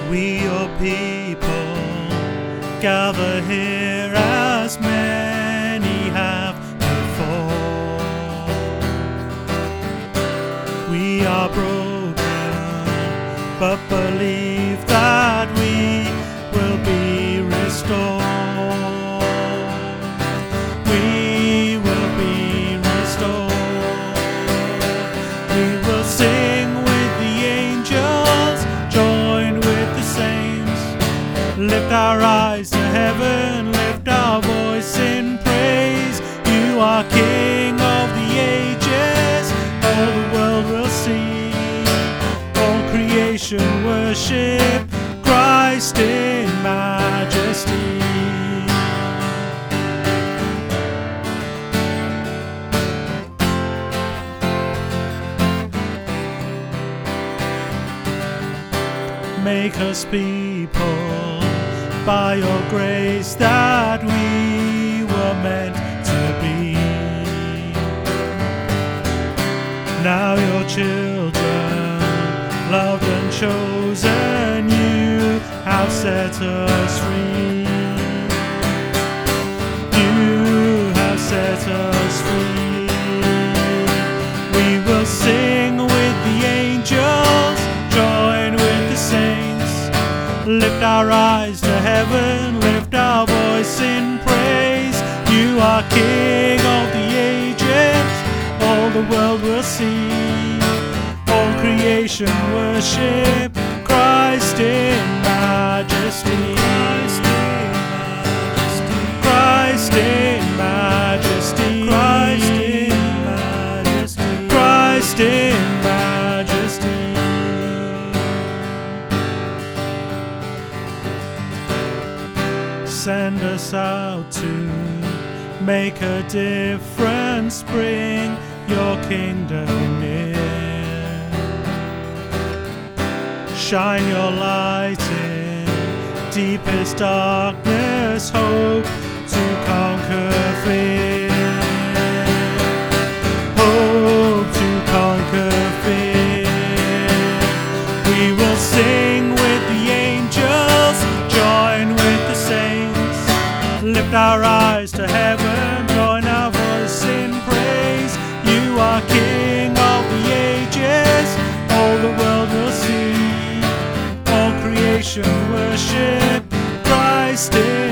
We your people gather here as many have before. We are broken, but believe that we will be restored. We will be restored. We will sing with the angels, join with the saints, lift our eyes to heaven, lift our voice in praise. You are King of the ages, all the world will see, all creation worship Christ in majesty. Make us people by your grace that we were meant to be. Now your children, loved and chosen, you have set us free. You have set us free. We will sing with the angels, join with the saints, lift our eyes to heaven, lift our voice in praise. You are King of the ages, all the world will see, all creation worship Christ in majesty. Christ in majesty. Christ in majesty. Christ in majesty. Send us out to make a difference, bring your kingdom near. Shine your light in deepest darkness, hope to conquer fear. Hope to conquer fear. We will sing with the angels, join with the saints, lift our eyes to heaven, join our voice in praise. You are King of the ages, all the world will see, all creation worship Christ in